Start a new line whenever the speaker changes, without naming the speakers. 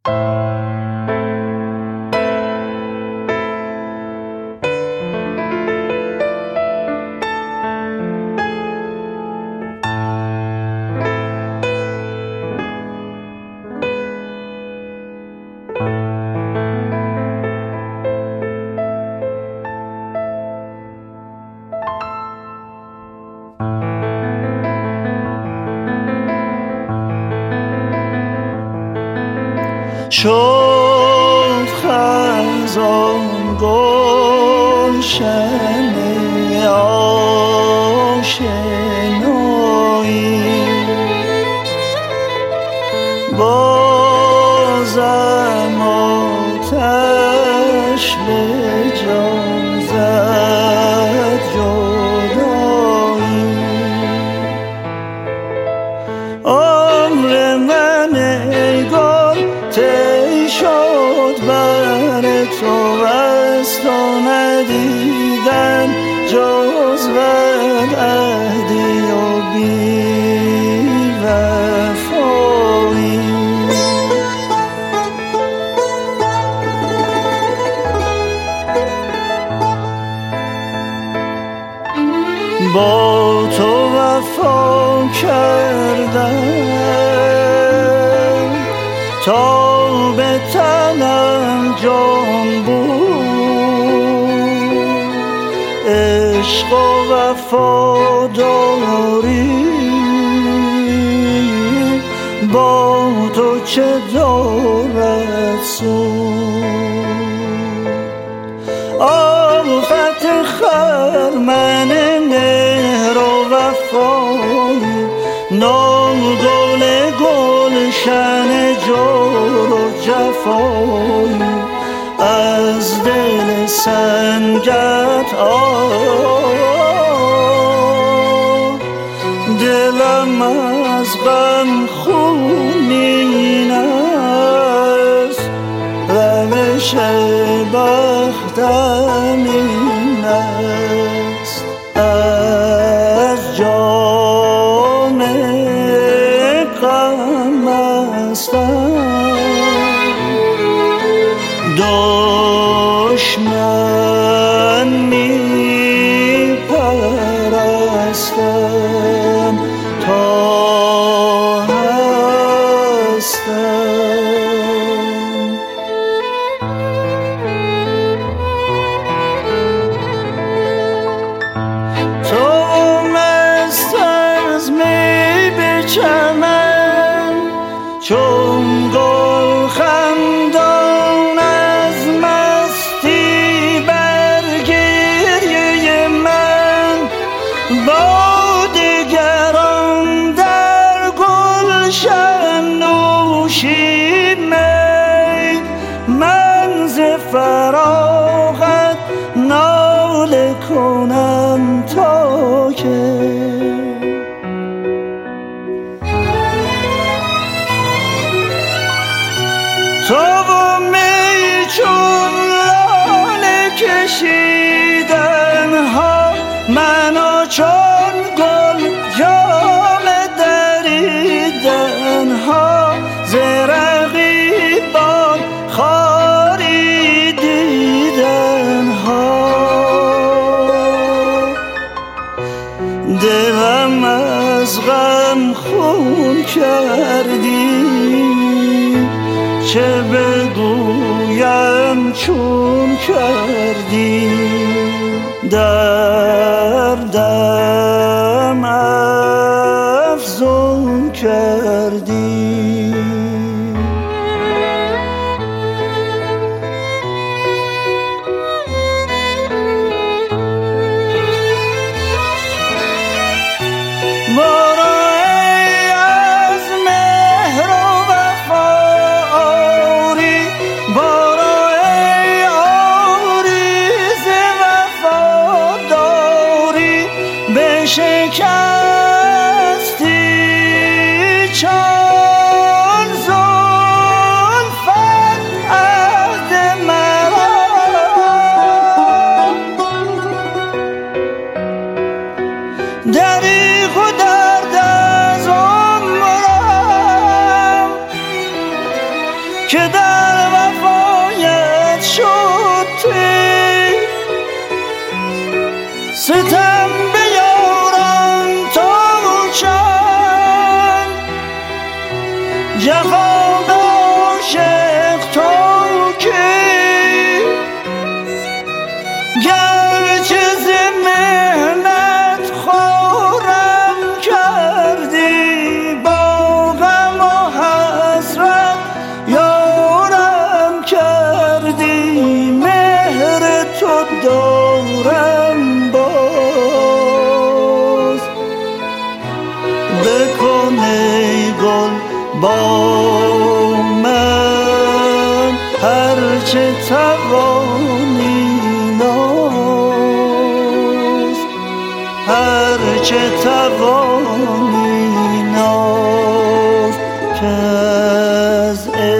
شد خزان گلشن آشنایی، بازم آتش به جان زد جدایی. عمر من ای گل طی شد بر تو، از تو ندیدن جز بدعهدی و بی‌وفایی. با تو وفا کردم تا به تنم جان بود، عشق و وفاداری با تو چه دارد سود. آفت خرمن مهر و وفایی، ناگل گلشن جور و جفایی، از دل سنگت دلم از غم خونین است، روش بختم این است. از جام غم هستم، دشمن می پرستم تا هستم. تو مست از می به چمن، چون گل خندان از مستی بر گریه من، با دگران در گلشن نوشی می. من ز فراغت ناله کنم تا که تو و می چون لاله کشیدن ها، منو چون گل جام دریدن ها، ز رقیبان خاری دیدن ها. دلم از غم خون کردی، چه بگویم چون کردی، دردم افزون کردی. شکستی که در وفایت شد تیر. ستم به یاران تا چند، جفا به عاشق تا کی؟ گرچه ز محنت خورم کردی، با غم و حسرت یارم کردی. مهر تو دارم باز، بکن ای گل با من هرچه توانی ناز، هرچه توانی ناز، که از